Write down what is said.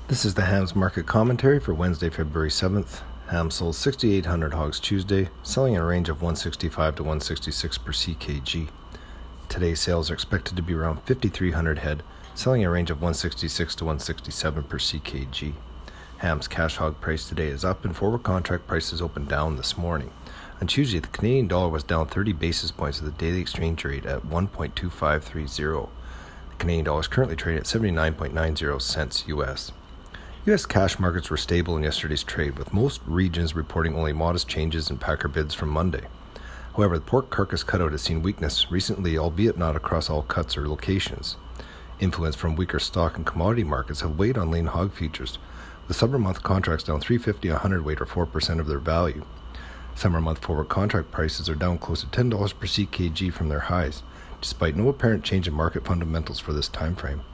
This is the Hams Market Commentary for Wednesday, February 7th. Hams sold 6,800 hogs Tuesday, selling in a range of 165 to 166 per ckg. Today's sales are expected to be around 5,300 head, selling in a range of 166 to 167 per ckg. Hams cash hog price today is up and forward contract prices opened down this morning. On Tuesday, the Canadian dollar was down 30 basis points with the daily exchange rate at 1.2530. The Canadian dollar is currently trading at 79.90 cents US. U.S. cash markets were stable in yesterday's trade, with most regions reporting only modest changes in packer bids from Monday. However, the pork carcass cutout has seen weakness recently, albeit not across all cuts or locations. Influence from weaker stock and commodity markets have weighed on lean hog futures, with summer month contracts down $3.50 a hundredweight or 4% of their value. Summer month forward contract prices are down close to $10 per ckg from their highs, despite no apparent change in market fundamentals for this time frame.